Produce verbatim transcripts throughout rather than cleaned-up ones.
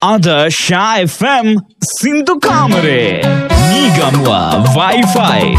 Ada Sha F M Sindu Kamare Nigamwa Wi-Fi.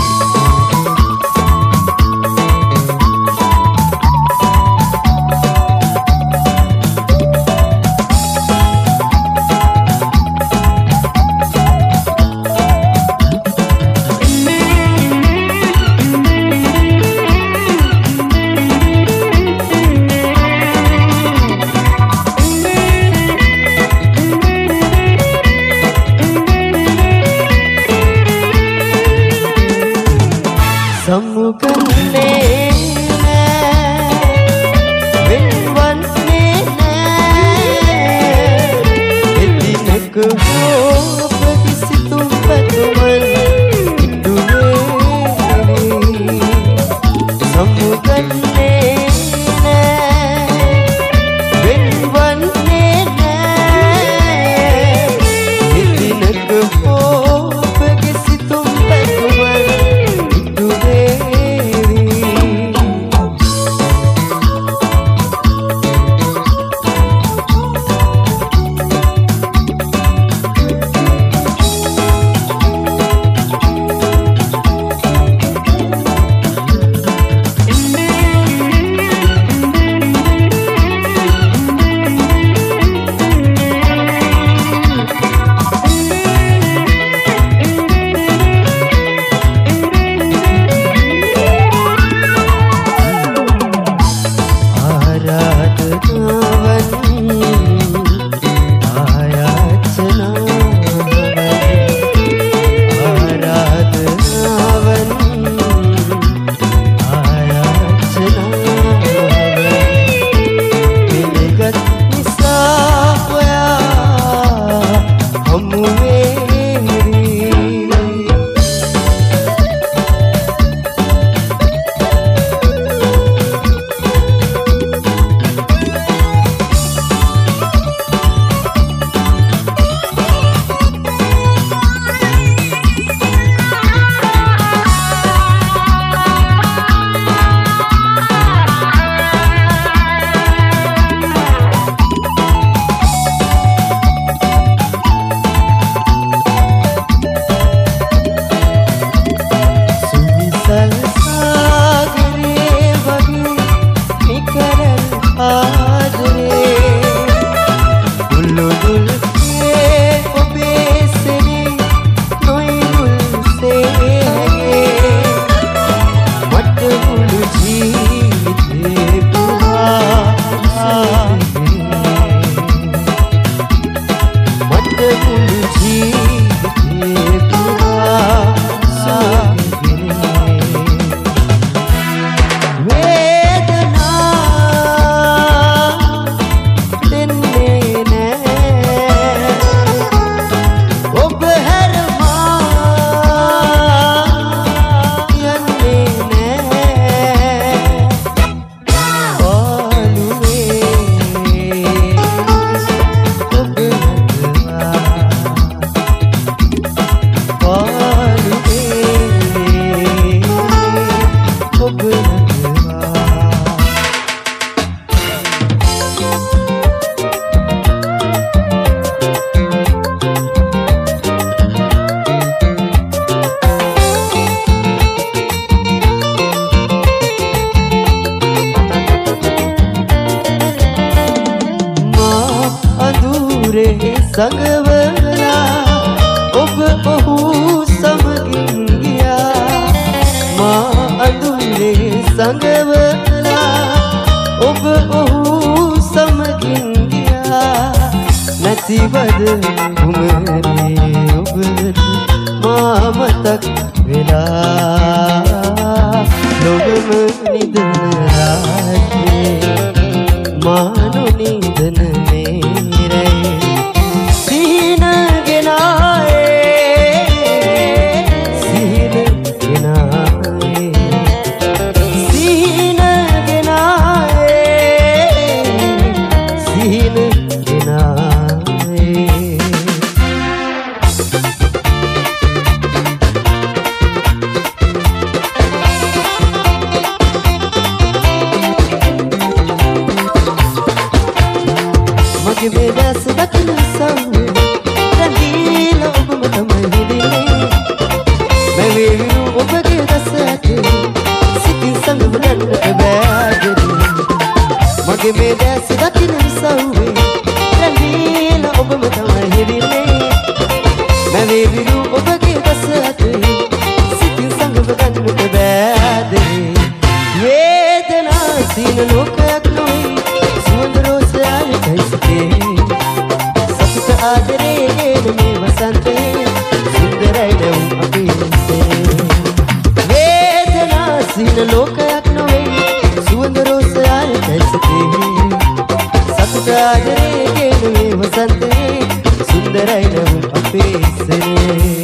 ආදරේ ගෙන මේ වසන්තේ සුන්දරයි නම් අපේ හිතේ වේදනා සින ලෝකයක් නොවේ සුවඳ රෝස ආරතසකේ සතුට ආදරේ ගෙන මේ වසන්තේ සුන්දරයි නම් අපේ හිතේ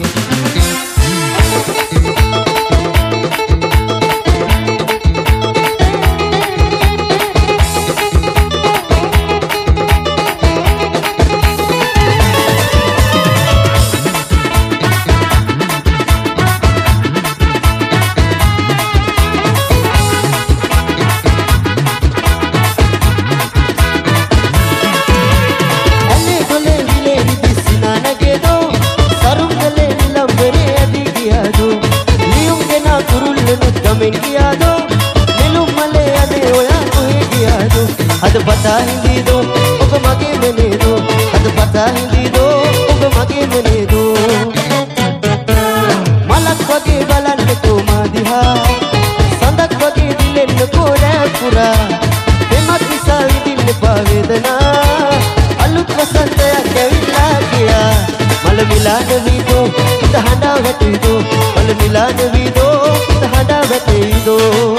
අද පතා හිඳීදෝ ඔබ මගේ මනේදෝ අද පතා හිඳීදෝ ඔබ මගේ මනේදෝ මලක් වගේ බලන්නකෝ මා දිහා සඳක් වගේ දිලෙන්නකෝ රෑ පුරා එමත් නිසා විඳින්න එපා වේදනා අලුත් වසන්තයක් ඇවිල්ලා ගියා මල මිලාන වීදෝ ඉත හඬා වැටෙයිදෝ මල මිලාන වීදෝ ඉත හඬා වැටෙයිදෝ